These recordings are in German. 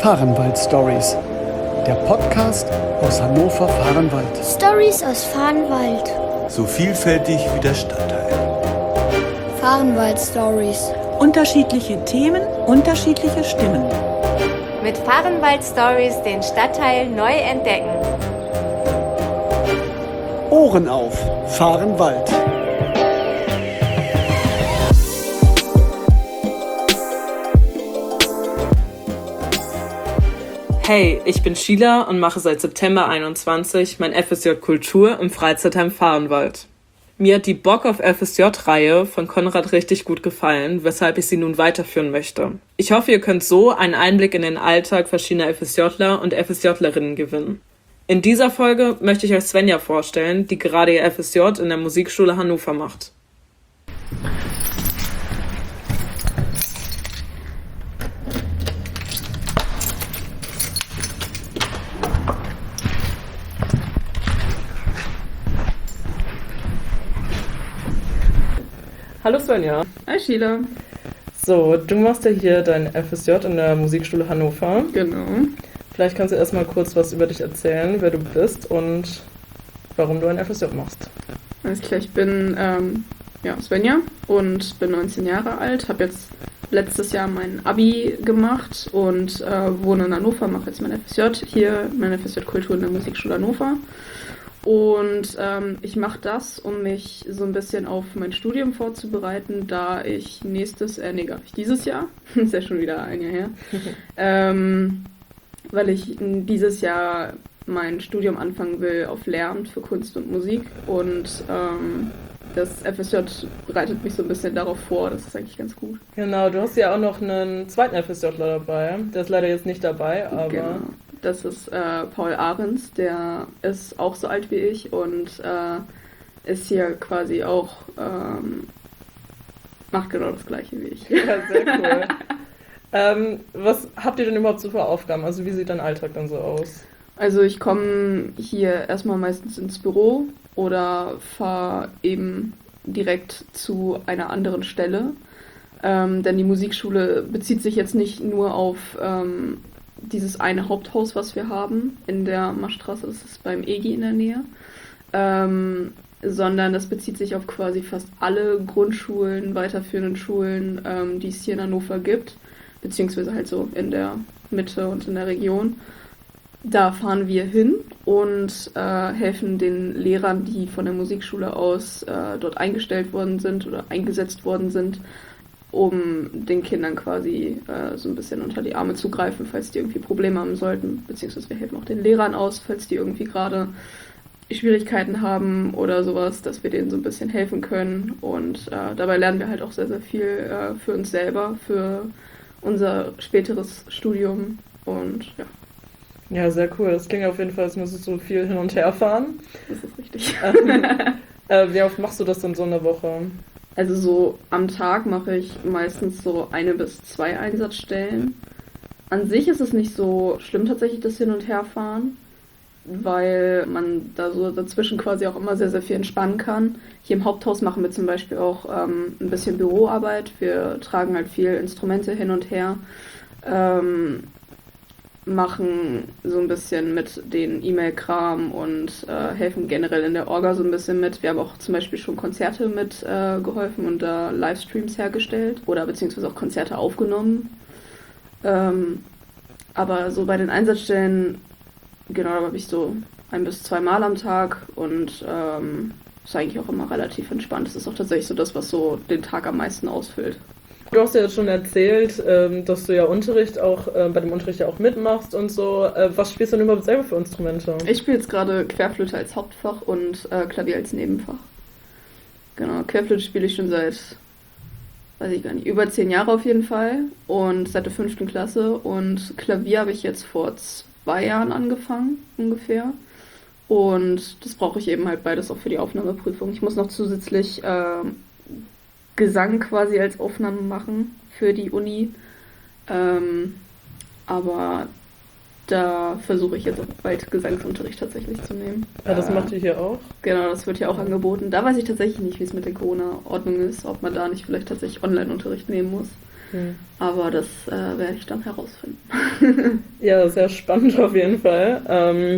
Fahrenwald Stories, der Podcast aus Hannover-Fahrenwald. Stories aus Fahrenwald. So vielfältig wie der Stadtteil. Fahrenwald Stories. Unterschiedliche Themen, unterschiedliche Stimmen. Mit Fahrenwald Stories den Stadtteil neu entdecken. Ohren auf, Fahrenwald. Hey, ich bin Sheila und mache seit September 21 mein FSJ Kultur im Freizeitheim Fahrenwald. Mir hat die Bock auf FSJ-Reihe von Konrad richtig gut gefallen, weshalb ich sie nun weiterführen möchte. Ich hoffe, ihr könnt so einen Einblick in den Alltag verschiedener FSJler und FSJlerinnen gewinnen. In dieser Folge möchte ich euch Svenja vorstellen, die gerade ihr FSJ in der Musikschule Hannover macht. Hallo Svenja. Hi Sheila. So, du machst ja hier dein FSJ in der Musikschule Hannover. Genau. Vielleicht kannst du erstmal kurz was über dich erzählen, wer du bist und warum du ein FSJ machst. Alles klar, ich bin Svenja und bin 19 Jahre alt, habe jetzt letztes Jahr mein Abi gemacht und wohne in Hannover, mache jetzt mein FSJ hier, mein FSJ Kultur in der Musikschule Hannover. Und ich mache das, um mich so ein bisschen auf mein Studium vorzubereiten, da ich dieses Jahr, ist ja schon wieder ein Jahr her, weil ich dieses Jahr mein Studium anfangen will auf Lehramt für Kunst und Musik und das FSJ bereitet mich so ein bisschen darauf vor, das ist eigentlich ganz gut. Genau, du hast ja auch noch einen zweiten FSJler dabei, der ist leider jetzt nicht dabei, aber... Genau. Das ist Paul Ahrens, der ist auch so alt wie ich und ist hier quasi auch, macht genau das Gleiche wie ich. Ja, sehr cool. Was habt ihr denn überhaupt so für Aufgaben? Also wie sieht dein Alltag dann so aus? Also ich komme hier erstmal meistens ins Büro oder fahre eben direkt zu einer anderen Stelle, denn die Musikschule bezieht sich jetzt nicht nur auf dieses eine Haupthaus, was wir haben in der Maschstraße, das ist beim EGI in der Nähe, sondern das bezieht sich auf quasi fast alle Grundschulen, weiterführenden Schulen, die es hier in Hannover gibt, beziehungsweise halt so in der Mitte und in der Region. Da fahren wir hin und helfen den Lehrern, die von der Musikschule aus dort eingestellt worden sind oder eingesetzt worden sind, um den Kindern quasi so ein bisschen unter die Arme zu greifen, falls die irgendwie Probleme haben sollten. Beziehungsweise wir helfen auch den Lehrern aus, falls die irgendwie gerade Schwierigkeiten haben oder sowas, dass wir denen so ein bisschen helfen können. Und dabei lernen wir halt auch sehr, sehr viel für uns selber, für unser späteres Studium. Und ja. Ja, sehr cool. Das klingt auf jeden Fall, als müsstest du viel hin und her fahren. Das ist richtig. Wie oft machst du das denn so eine Woche? Also so am Tag mache ich meistens so 1 bis 2 Einsatzstellen. An sich ist es nicht so schlimm tatsächlich, das Hin- und Herfahren, weil man da so dazwischen quasi auch immer sehr, sehr viel entspannen kann. Hier im Haupthaus machen wir zum Beispiel auch ein bisschen Büroarbeit. Wir tragen halt viel Instrumente hin und her, machen so ein bisschen mit den E-Mail-Kram und helfen generell in der Orga so ein bisschen mit. Wir haben auch zum Beispiel schon Konzerte mit geholfen und da Livestreams hergestellt oder beziehungsweise auch Konzerte aufgenommen. Aber so bei den Einsatzstellen, genau, da habe ich so 1 bis 2 Mal am Tag und ist eigentlich auch immer relativ entspannt. Das ist auch tatsächlich so das, was so den Tag am meisten ausfüllt. Du hast ja jetzt schon erzählt, dass du ja bei dem Unterricht ja auch mitmachst und so. Was spielst du denn überhaupt selber für Instrumente? Ich spiele jetzt gerade Querflöte als Hauptfach und Klavier als Nebenfach. Genau, Querflöte spiele ich schon seit, weiß ich gar nicht, über 10 Jahre auf jeden Fall und seit der 5. Klasse. Und Klavier habe ich jetzt vor 2 Jahren angefangen, ungefähr. Und das brauche ich eben halt beides auch für die Aufnahmeprüfung. Ich muss noch zusätzlich Gesang quasi als Aufnahme machen für die Uni. Aber da versuche ich jetzt auch bald Gesangsunterricht tatsächlich zu nehmen. Ja, das macht ihr hier auch? Genau, das wird hier auch angeboten. Da weiß ich tatsächlich nicht, wie es mit der Corona-Ordnung ist, ob man da nicht vielleicht tatsächlich Online-Unterricht nehmen muss. Aber das werde ich dann herausfinden. Ja, sehr spannend auf jeden Fall.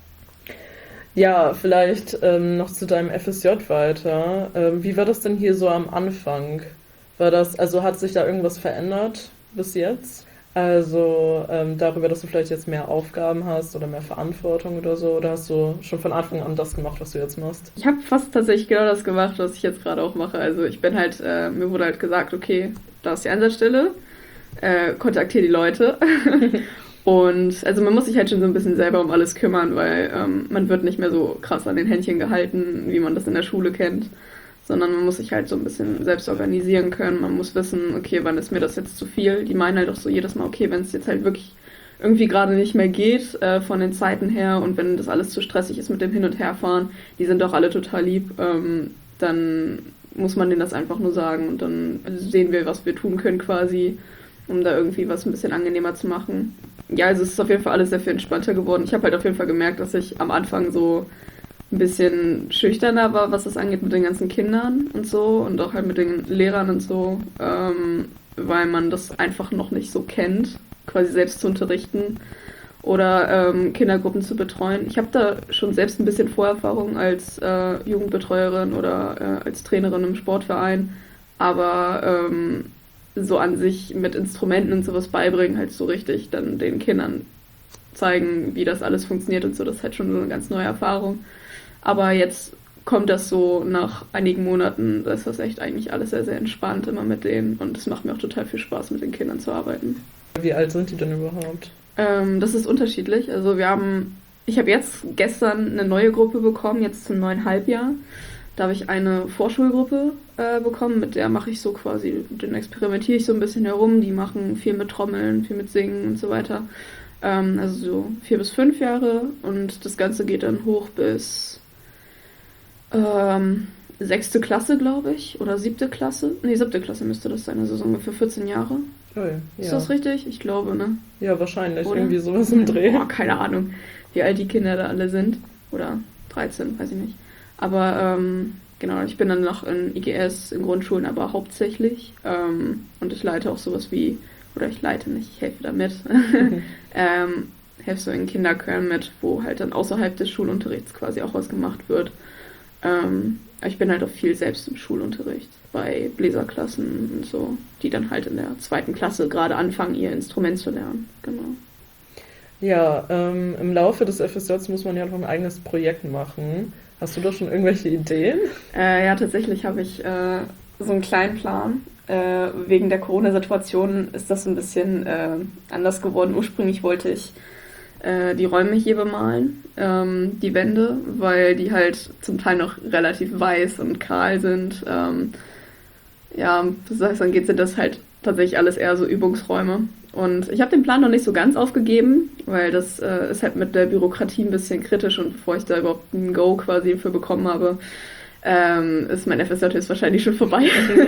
Ja, vielleicht noch zu deinem FSJ weiter. Wie war das denn hier so am Anfang? Also hat sich da irgendwas verändert bis jetzt? Also darüber, dass du vielleicht jetzt mehr Aufgaben hast oder mehr Verantwortung oder so? Oder hast du schon von Anfang an das gemacht, was du jetzt machst? Ich habe fast tatsächlich genau das gemacht, was ich jetzt gerade auch mache. Also ich bin halt, mir wurde halt gesagt, okay, da ist die Einsatzstelle, kontaktiere die Leute. Und also man muss sich halt schon so ein bisschen selber um alles kümmern, weil man wird nicht mehr so krass an den Händchen gehalten, wie man das in der Schule kennt, sondern man muss sich halt so ein bisschen selbst organisieren können. Man muss wissen, okay, wann ist mir das jetzt zu viel? Die meinen halt auch so jedes Mal, okay, wenn es jetzt halt wirklich irgendwie gerade nicht mehr geht von den Zeiten her und wenn das alles zu stressig ist mit dem Hin- und Herfahren, die sind doch alle total lieb, dann muss man denen das einfach nur sagen und dann sehen wir, was wir tun können quasi, um da irgendwie was ein bisschen angenehmer zu machen. Ja, also es ist auf jeden Fall alles sehr viel entspannter geworden. Ich habe halt auf jeden Fall gemerkt, dass ich am Anfang so ein bisschen schüchterner war, was das angeht mit den ganzen Kindern und so und auch halt mit den Lehrern und so, weil man das einfach noch nicht so kennt, quasi selbst zu unterrichten oder Kindergruppen zu betreuen. Ich habe da schon selbst ein bisschen Vorerfahrung als Jugendbetreuerin oder als Trainerin im Sportverein, aber so an sich mit Instrumenten und sowas beibringen, halt so richtig dann den Kindern zeigen, wie das alles funktioniert und so, das ist halt schon so eine ganz neue Erfahrung. Aber jetzt kommt das so nach einigen Monaten, da ist das echt eigentlich alles sehr, sehr entspannt immer mit denen und es macht mir auch total viel Spaß, mit den Kindern zu arbeiten. Wie alt sind die denn überhaupt? Das ist unterschiedlich. Also ich habe jetzt gestern eine neue Gruppe bekommen, jetzt zum neuen Halbjahr. Da habe ich eine Vorschulgruppe bekommen, mit der mache ich so quasi, den experimentiere ich so ein bisschen herum. Die machen viel mit Trommeln, viel mit Singen und so weiter. Also so 4 bis 5 Jahre und das Ganze geht dann hoch bis 6. Klasse, glaube ich, oder 7. Klasse. Nee, 7. Klasse müsste das sein, also so ungefähr 14 Jahre. Oh, ja. Ist das richtig? Ich glaube, ne? Ja, wahrscheinlich. Oder? Irgendwie sowas im Dreh. Boah, keine Ahnung, wie alt die Kinder da alle sind. Oder 13, weiß ich nicht. Aber genau, ich bin dann noch in IGS, in Grundschulen, aber hauptsächlich. Und ich leite auch sowas wie, oder ich leite nicht, ich helfe da mit. Helfe so in Kinderchören mit, wo halt dann außerhalb des Schulunterrichts quasi auch was gemacht wird. Ich bin halt auch viel selbst im Schulunterricht, bei Bläserklassen und so, die dann halt in der 2. Klasse gerade anfangen, ihr Instrument zu lernen. Genau. Ja, im Laufe des FSJs muss man ja noch ein eigenes Projekt machen. Hast du da schon irgendwelche Ideen? Ja, tatsächlich habe ich so einen kleinen Plan. Wegen der Corona-Situation ist das ein bisschen anders geworden. Ursprünglich wollte ich die Räume hier bemalen, die Wände, weil die halt zum Teil noch relativ weiß und kahl sind. Ja, das heißt, dann sind das halt tatsächlich alles eher so Übungsräume. Und ich habe den Plan noch nicht so ganz aufgegeben, weil das ist halt mit der Bürokratie ein bisschen kritisch und bevor ich da überhaupt ein Go quasi für bekommen habe, ist mein FSJ jetzt wahrscheinlich schon vorbei.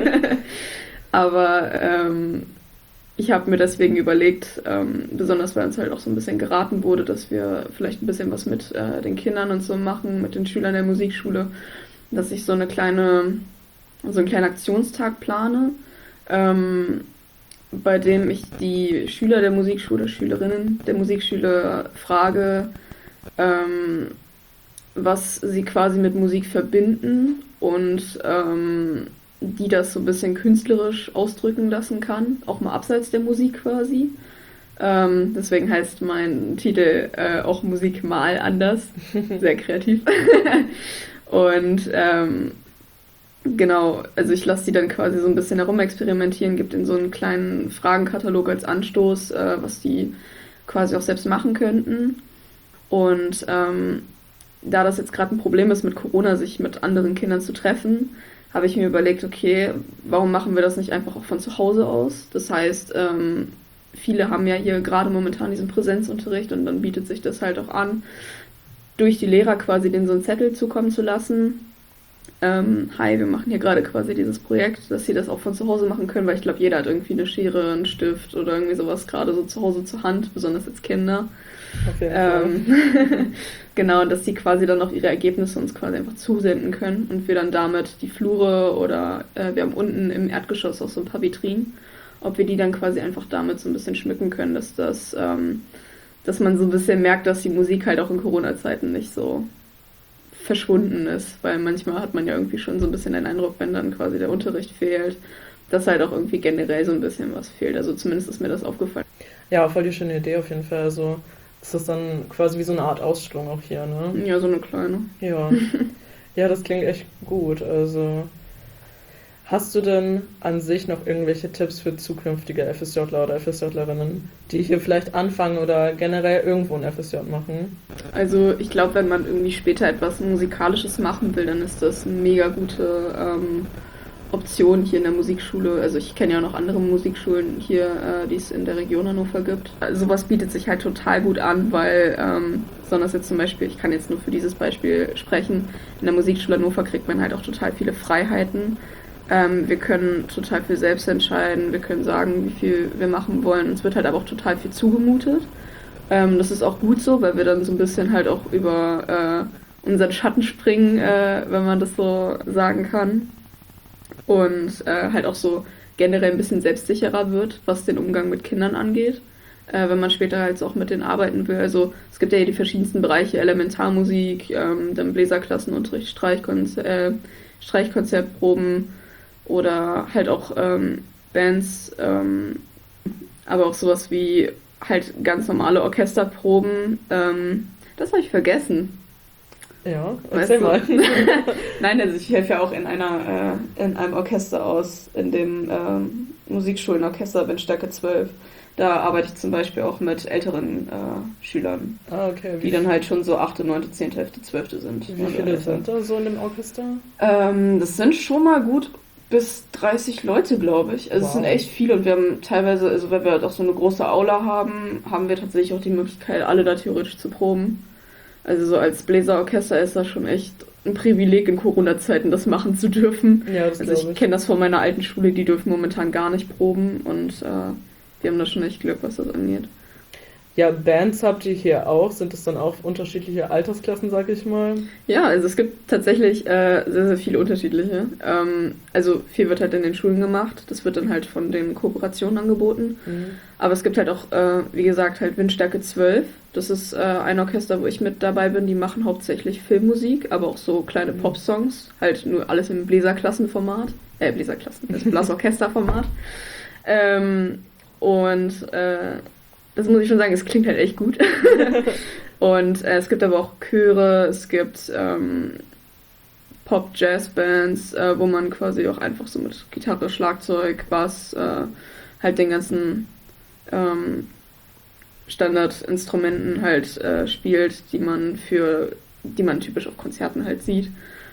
Aber ich habe mir deswegen überlegt, besonders weil uns halt auch so ein bisschen geraten wurde, dass wir vielleicht ein bisschen was mit den Kindern und so machen, mit den Schülern der Musikschule, dass ich so einen kleinen Aktionstag plane, bei dem ich die Schüler der Musikschule, Schülerinnen der Musikschule frage, was sie quasi mit Musik verbinden und die das so ein bisschen künstlerisch ausdrücken lassen kann, auch mal abseits der Musik quasi. Deswegen heißt mein Titel auch Musik mal anders, sehr kreativ. Und genau, also ich lasse die dann quasi so ein bisschen herumexperimentieren, gibt ihnen so einen kleinen Fragenkatalog als Anstoß, was die quasi auch selbst machen könnten. Und da das jetzt gerade ein Problem ist mit Corona, sich mit anderen Kindern zu treffen, habe ich mir überlegt, okay, warum machen wir das nicht einfach auch von zu Hause aus? Das heißt, viele haben ja hier gerade momentan diesen Präsenzunterricht und dann bietet sich das halt auch an, durch die Lehrer quasi denen so einen Zettel zukommen zu lassen. Hi, wir machen hier gerade quasi dieses Projekt, dass sie das auch von zu Hause machen können, weil ich glaube, jeder hat irgendwie eine Schere, einen Stift oder irgendwie sowas gerade so zu Hause zur Hand, besonders als Kinder. Auf jeden Fall. Genau, dass die quasi dann auch ihre Ergebnisse uns quasi einfach zusenden können und wir dann damit die Flure oder wir haben unten im Erdgeschoss auch so ein paar Vitrinen ob wir die dann quasi einfach damit so ein bisschen schmücken können, dass man so ein bisschen merkt, dass die Musik halt auch in Corona-Zeiten nicht so verschwunden ist, weil manchmal hat man ja irgendwie schon so ein bisschen den Eindruck, wenn dann quasi der Unterricht fehlt, dass halt auch irgendwie generell so ein bisschen was fehlt. Also zumindest ist mir das aufgefallen. Ja, voll die schöne Idee auf jeden Fall. Also ist das dann quasi wie so eine Art Ausstellung auch hier, ne? Ja, so eine kleine. Ja. Ja, das klingt echt gut. Also hast du denn an sich noch irgendwelche Tipps für zukünftige FSJler oder FSJlerinnen, die hier vielleicht anfangen oder generell irgendwo ein FSJ machen? Also ich glaube, wenn man irgendwie später etwas Musikalisches machen will, dann ist das eine mega gute Option hier in der Musikschule. Also ich kenne ja auch noch andere Musikschulen hier, die es in der Region Hannover gibt. Also sowas bietet sich halt total gut an, weil besonders jetzt zum Beispiel, ich kann jetzt nur für dieses Beispiel sprechen, in der Musikschule Hannover kriegt man halt auch total viele Freiheiten. Wir können total viel selbst entscheiden, wir können sagen, wie viel wir machen wollen. Uns wird halt aber auch total viel zugemutet. Das ist auch gut so, weil wir dann so ein bisschen halt auch über unseren Schatten springen, wenn man das so sagen kann. Und halt auch so generell ein bisschen selbstsicherer wird, was den Umgang mit Kindern angeht, wenn man später halt auch mit denen arbeiten will. Also es gibt ja hier die verschiedensten Bereiche, Elementarmusik, dann Bläserklassenunterricht, Streichkonzertproben oder halt auch Bands, aber auch sowas wie halt ganz normale Orchesterproben. Das habe ich vergessen. Ja, erzähl mal. Nein, also ich helfe ja auch in einem Orchester aus, in dem Musikschulenorchester Windstärke 12. Da arbeite ich zum Beispiel auch mit älteren Schülern, okay. Die dann halt schon so 8., 9., 10., 11., 12. sind. Wie viele sind da so in dem Orchester? Das sind schon mal gut bis 30 Leute, glaube ich. Also Es sind echt viele und wir haben teilweise, also wenn wir halt auch so eine große Aula haben, haben wir tatsächlich auch die Möglichkeit, alle da theoretisch zu proben. Also so als Bläserorchester ist das schon echt ein Privileg in Corona-Zeiten, das machen zu dürfen. Ja, das also ich kenne das von meiner alten Schule, die dürfen momentan gar nicht proben und wir haben da schon echt Glück, was das angeht. Ja, Bands habt ihr hier auch. Sind das dann auch unterschiedliche Altersklassen, sag ich mal? Ja, also es gibt tatsächlich sehr, sehr viele unterschiedliche. Also viel wird halt in den Schulen gemacht. Das wird dann halt von den Kooperationen angeboten. Mhm. Aber es gibt halt auch, wie gesagt, halt Windstärke 12. Das ist ein Orchester, wo ich mit dabei bin. Die machen hauptsächlich Filmmusik, aber auch so kleine Popsongs. Halt nur alles im Bläserklassenformat. Das Blasorchesterformat. Das muss ich schon sagen, es klingt halt echt gut. Und es gibt aber auch Chöre, es gibt Pop-Jazz-Bands, wo man quasi auch einfach so mit Gitarre, Schlagzeug, Bass, halt den ganzen Standardinstrumenten halt spielt, die man typisch auf Konzerten halt sieht.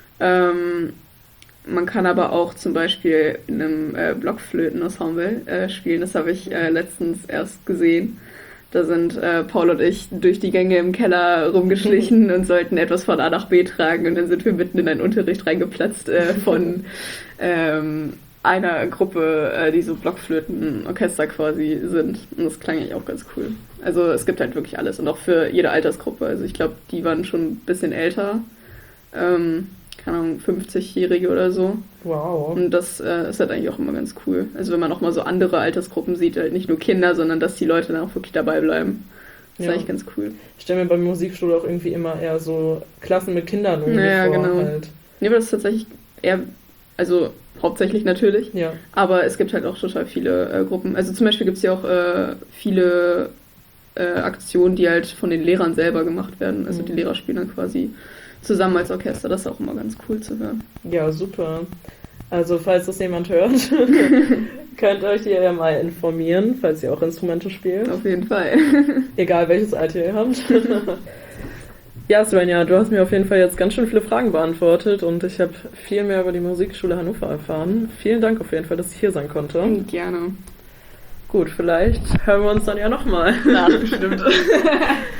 Man kann aber auch zum Beispiel in einem Blockflötenensemble spielen. Das habe ich letztens erst gesehen. Da sind Paul und ich durch die Gänge im Keller rumgeschlichen und sollten etwas von A nach B tragen. Und dann sind wir mitten in einen Unterricht reingeplatzt von einer Gruppe, die so Blockflötenorchester quasi sind. Und das klang eigentlich auch ganz cool. Also es gibt halt wirklich alles und auch für jede Altersgruppe. Also ich glaube, die waren schon ein bisschen älter. Keine Ahnung, 50-Jährige oder so. Wow. Und das ist halt eigentlich auch immer ganz cool. Also wenn man auch mal so andere Altersgruppen sieht, halt nicht nur Kinder, sondern dass die Leute dann auch wirklich dabei bleiben. Das ist eigentlich ganz cool. Ich stelle mir bei Musikschule auch irgendwie immer eher so Klassen mit Kindern irgendwie vor. Genau. Halt. Nee, aber das ist tatsächlich eher, also hauptsächlich natürlich, ja. Aber es gibt halt auch total viele Gruppen. Also zum Beispiel gibt es ja auch viele Aktionen, die halt von den Lehrern selber gemacht werden. Also die Lehrer spielen dann quasi zusammen als Orchester. Das ist auch immer ganz cool zu hören. Ja, super. Also falls das jemand hört, könnt euch ihr ja mal informieren, falls ihr auch Instrumente spielt. Auf jeden Fall. Egal welches Alter ihr habt. Ja, Svenja, du hast mir auf jeden Fall jetzt ganz schön viele Fragen beantwortet und ich habe viel mehr über die Musikschule Hannover erfahren. Vielen Dank auf jeden Fall, dass ich hier sein konnte. Gerne. Gut, vielleicht hören wir uns dann ja nochmal. Ja, bestimmt.